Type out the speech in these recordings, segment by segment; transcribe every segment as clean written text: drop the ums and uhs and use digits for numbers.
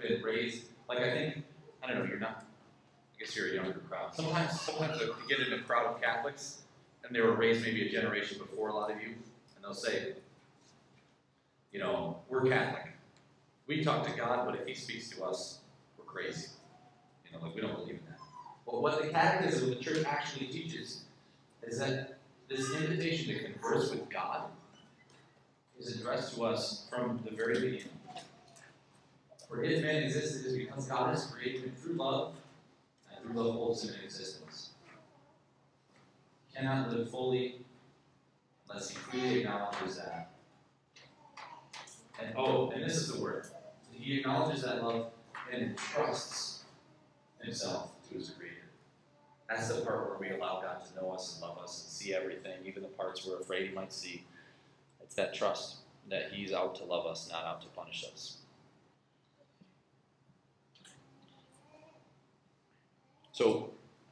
been raised, like I don't know, you're not, I guess you're a younger crowd. Sometimes you get in a crowd of Catholics, and they were raised maybe a generation before a lot of you, and they'll say, we're Catholic. We talk to God, but if he speaks to us, we're crazy. We don't believe in that. But what the Catechism of the Church actually teaches is that this invitation to converse with God is addressed to us from the very beginning. For if man exists, it is because God has created him through love, and through love holds him in existence. He cannot live fully unless he freely acknowledges that. And this is the word. He acknowledges that love and trusts himself to his Creator. That's the part where we allow God to know us and love us and see everything, even the parts we're afraid he might see. It's that trust that he's out to love us, not out to punish us. So,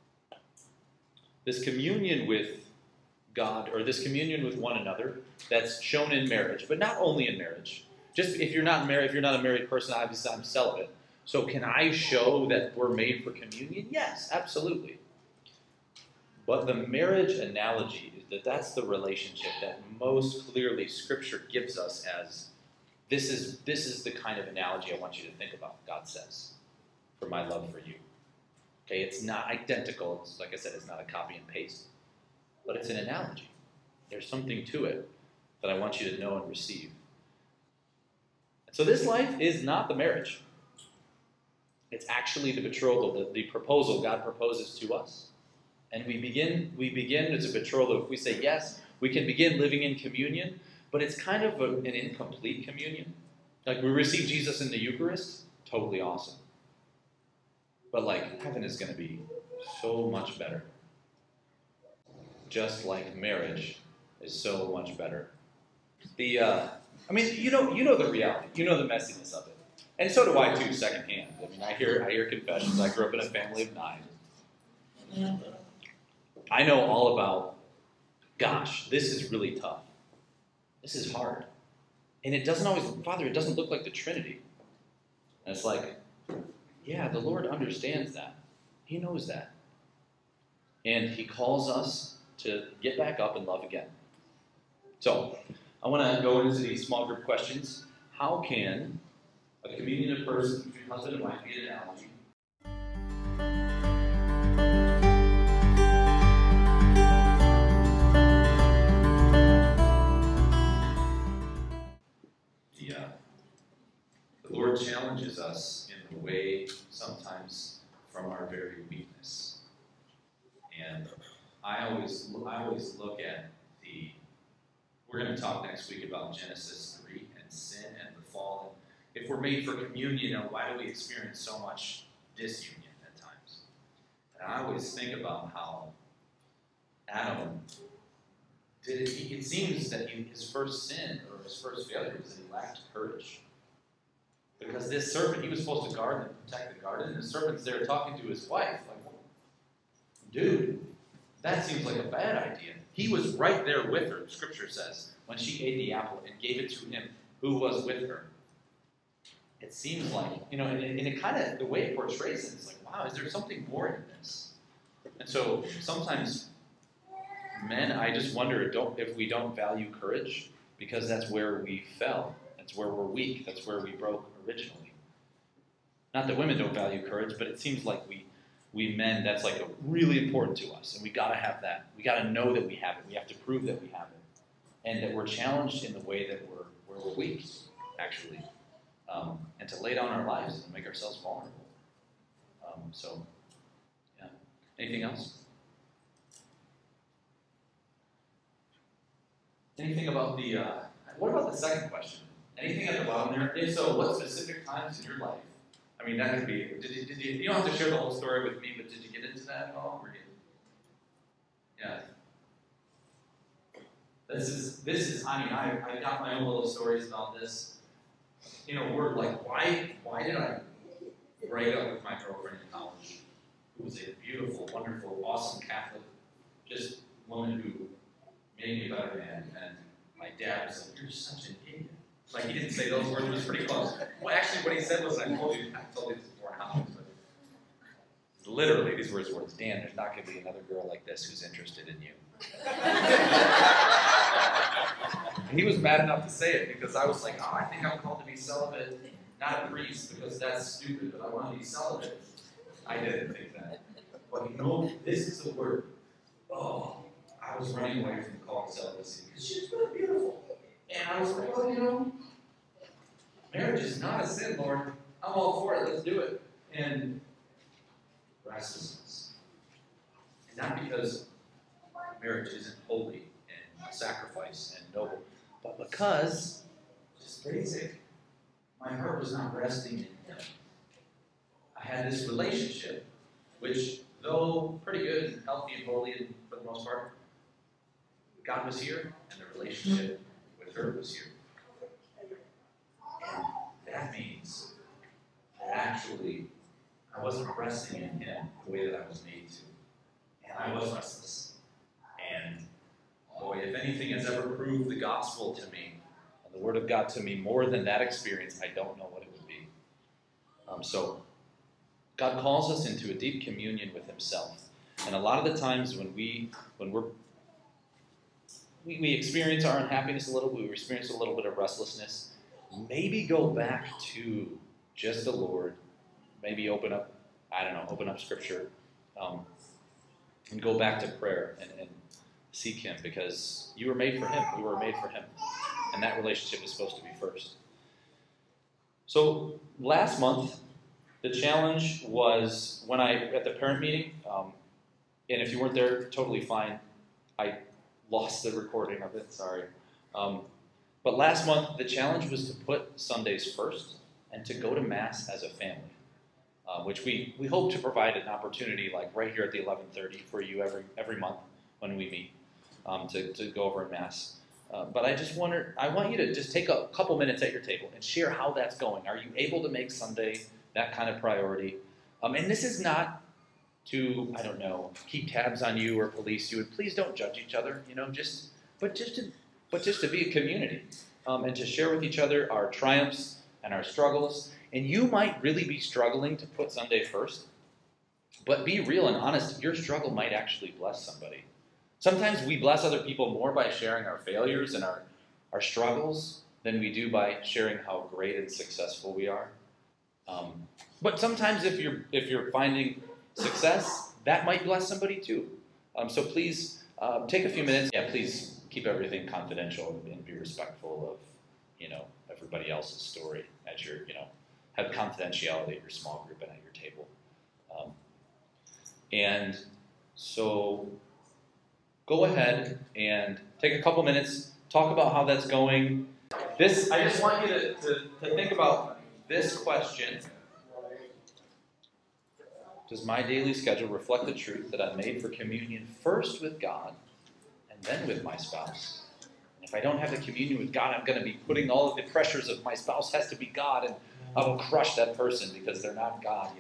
this communion with God, or this communion with one another, that's shown in marriage, but not only in marriage. Just if you're not married, if you're not a married person, obviously I'm celibate. So can I show that we're made for communion? Yes, absolutely. But the marriage analogy is that's the relationship that most clearly Scripture gives us as this is the kind of analogy I want you to think about, God says, for my love for you. Okay, it's not identical. It's, like I said, it's not a copy and paste. But it's an analogy. There's something to it that I want you to know and receive. So this life is not the marriage. It's actually the betrothal, the proposal God proposes to us. And we begin as a betrothal. If we say yes, we can begin living in communion, but it's kind of an incomplete communion. Like we receive Jesus in the Eucharist, totally awesome. But heaven is going to be so much better. Just like marriage is so much better. You know the reality. You know the messiness of it. And so do I too, secondhand. I hear confessions. I grew up in a family of 9. I know all about, gosh, this is really tough. This is hard. And it doesn't always, Father, it doesn't look like the Trinity. And it's yeah, the Lord understands that. He knows that. And he calls us to get back up and love again. So, I want to go into these small group questions. How can a communion of persons between husband and wife be an analogy? The Lord challenges us in a way sometimes from our very weakness. And I always look at we're going to talk next week about Genesis 3 and sin and the fall. And if we're made for communion, why do we experience so much disunion at times? And I always think about how Adam did it. It seems that his first sin or his first failure was that he lacked courage. Because this serpent, he was supposed to guard and protect the garden, and the serpent's there talking to his wife. Dude, that seems like a bad idea. He was right there with her, Scripture says, when she ate the apple and gave it to him who was with her. It seems like, and it kind of, the way it portrays it, it's wow, is there something more in this? And so sometimes, men, I just wonder if we don't value courage, because that's where we fell. That's where we're weak. That's where we broke originally. Not that women don't value courage, but it seems like we men, that's really important to us, and we got to have that. We got to know that we have it. We have to prove that we have it, and that we're challenged in the way that we're weak, actually, and to lay down our lives and make ourselves vulnerable. Yeah. Anything else? Anything about what about the second question? Anything at the bottom there? If so, what specific times in your life? That could be, did you don't have to share the whole story with me, but did you get into that at all? Yeah. This is, I got my own little stories about this. Why did I break up with my girlfriend in college, who was a beautiful, wonderful, awesome Catholic, just woman who made me a better man, and my dad was you're such an idiot. Like, he didn't say those words, it was pretty close. Well, actually, what he said was, I told you this before now, but literally these words, Dan, there's not going to be another girl like this who's interested in you. And he was mad enough to say it because I was like, I think I'm called to be celibate, not a priest, because that's stupid, but I want to be celibate. I didn't think that. But this is the word. Oh, I was running away from the call to celibacy because she was really beautiful. And I was like, well, marriage is not a sin, Lord. I'm all for it. Let's do it. And restlessness. And not because marriage isn't holy and sacrifice and noble, but because, just basic, my heart was not resting in him. I had this relationship, which, though pretty good and healthy and holy and for the most part, God was here, and the relationship with her was here. And that means that actually I wasn't resting in him the way that I was made to. And I was restless. And boy, if anything has ever proved the gospel to me, and the word of God to me more than that experience, I don't know what it would be. So God calls us into a deep communion with himself. And a lot of the times when we experience our unhappiness a little bit, we experience a little bit of restlessness, maybe go back to just the Lord, maybe open up Scripture, and go back to prayer and seek him, because you were made for him, we were made for him, and that relationship is supposed to be first. So last month, the challenge was at the parent meeting, and if you weren't there, totally fine. I lost the recording of it, sorry. But last month, the challenge was to put Sundays first and to go to Mass as a family, which we hope to provide an opportunity like right here at the 11:30 for you every month when we meet to go over in Mass. But I want you to just take a couple minutes at your table and share how that's going. Are you able to make Sunday that kind of priority? And this is not to, keep tabs on you or police you. And please don't judge each other, just to be a community and to share with each other our triumphs and our struggles. And you might really be struggling to put Sunday first, but be real and honest. Your struggle might actually bless somebody. Sometimes we bless other people more by sharing our failures and our struggles than we do by sharing how great and successful we are. But sometimes if you're finding success, that might bless somebody too. So please take a few minutes. Yeah, please keep everything confidential and be respectful of everybody else's story as you're have confidentiality at your small group and at your table. And so go ahead and take a couple minutes, talk about how that's going. I just want you to think about this question. Does my daily schedule reflect the truth that I'm made for communion first with God and then with my spouse? And if I don't have the communion with God, I'm going to be putting all of the pressures of my spouse has to be God, and I will crush that person because they're not God,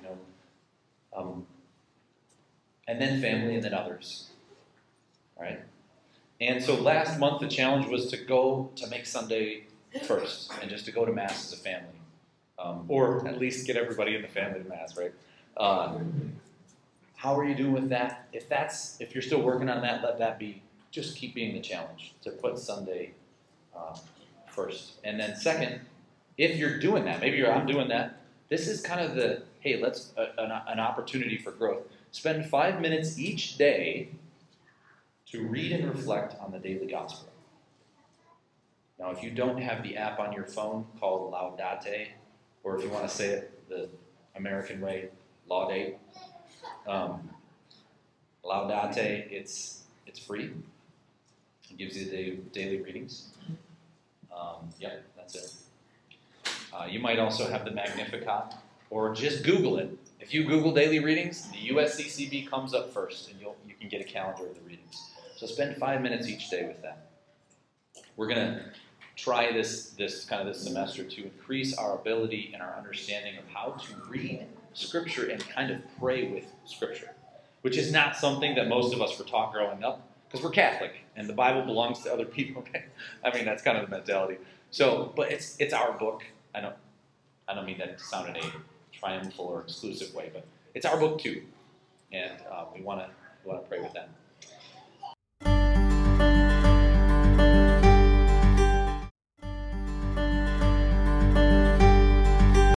and then family, and then others. All right? And so last month, the challenge was to make Sunday first and just to go to Mass as a family. Or at least get everybody in the family to Mass, right? How are you doing with that? If you're still working on that, let that be. Just keep being the challenge to put Sunday first. And then second, if you're doing that, I'm doing that. This is kind of an opportunity for growth. Spend 5 minutes each day to read and reflect on the daily gospel. Now, if you don't have the app on your phone called Laudate, or if you want to say it the American way, Laudate. Laudate, it's free. It gives you the daily readings. Yep, that's it. You might also have the Magnificat, or just Google it. If you Google daily readings, the USCCB comes up first, and you can get a calendar of the readings. So spend 5 minutes each day with that. We're going to try this semester to increase our ability and our understanding of how to read Scripture and kind of pray with Scripture, which is not something that most of us were taught growing up. because we're Catholic and the Bible belongs to other people. I mean, that's kind of the mentality. So, but it's our book. I don't mean that to sound in a triumphal or exclusive way, but it's our book too, and we want to pray with them.